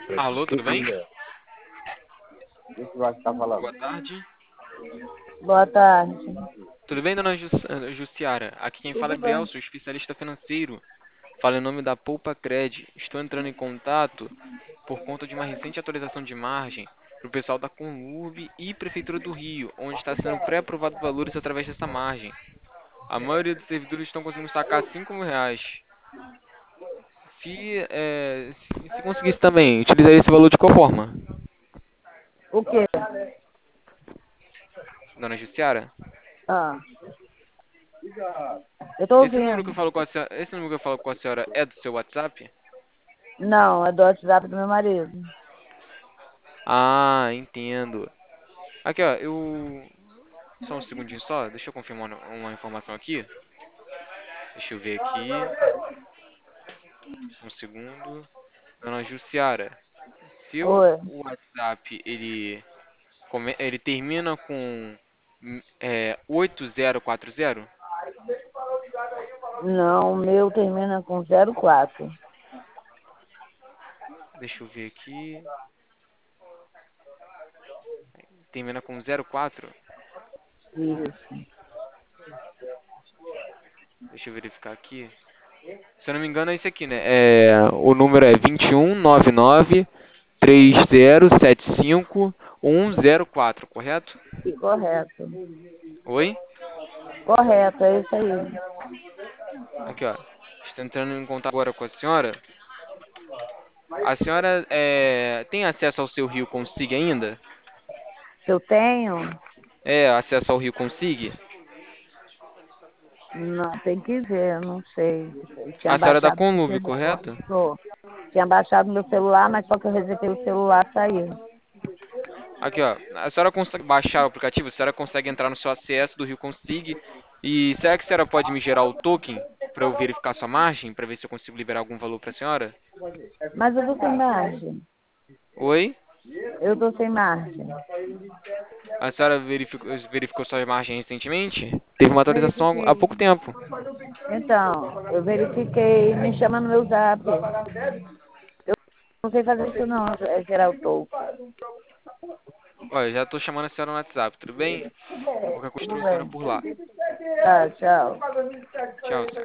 Alô, tudo bem? Esse vai estar falando. Boa tarde. Boa tarde. Tudo bem, dona Justiara? Aqui quem fala é Tudo bem. Biel, sou especialista financeiro. Falo em nome da Poupa Cred. Estou entrando em contato por conta de uma recente atualização de margem para o pessoal da Conurb e Prefeitura do Rio, onde está sendo pré-aprovado valores através dessa margem. A maioria dos servidores estão conseguindo sacar R$ 5.000. Se conseguisse também, utilizaria esse valor de qual forma? O quê? Dona Justiara? Ah, eu tô Esse número que eu ouvindo. falo com a senhora, esse número que eu falo com a senhora é do seu WhatsApp? Não, é do WhatsApp do meu marido. Ah, entendo. Aqui, ó, só um segundinho só, deixa eu confirmar uma informação aqui. Deixa eu ver aqui. Um segundo. Dona Jussiara, seu Oi. WhatsApp, ele termina com 8040? Não, o meu termina com 04. Deixa eu ver aqui. Termina com 04? Isso. Deixa eu verificar aqui. Se eu não me engano é esse aqui, né? O número é 2199-3075-104, correto? Correto. Oi? Correto, é isso aí. Aqui, ó. Estou entrando em contato agora com a senhora. A senhora tem acesso ao seu Rio Consig ainda? Se eu tenho, Acesso ao Rio Consig? não, tem que ver, não sei. Eu tinha A senhora é da baixado no Conlube, celular. correto? Tô. Tinha baixado no meu celular, mas só que eu resetei o celular, saiu. Aqui, ó. A senhora consegue baixar o aplicativo? A senhora consegue entrar no seu acesso do Rio Consig? E será que a senhora pode me gerar o token para eu verificar sua margem, para ver se eu consigo liberar algum valor para a senhora? Mas eu tô sem margem. Oi? Eu tô sem margem. A senhora verificou sua margem recentemente? Teve uma atualização há Verifiquei. pouco tempo. Então, eu verifiquei, me chama no meu zap. Eu não sei fazer isso não, é gerar o topo. Olha, já estou chamando a senhora no WhatsApp, tudo bem? Qualquer coisa, Tudo estou a senhora bem. por lá. Tá, tchau. Tchau, senhora.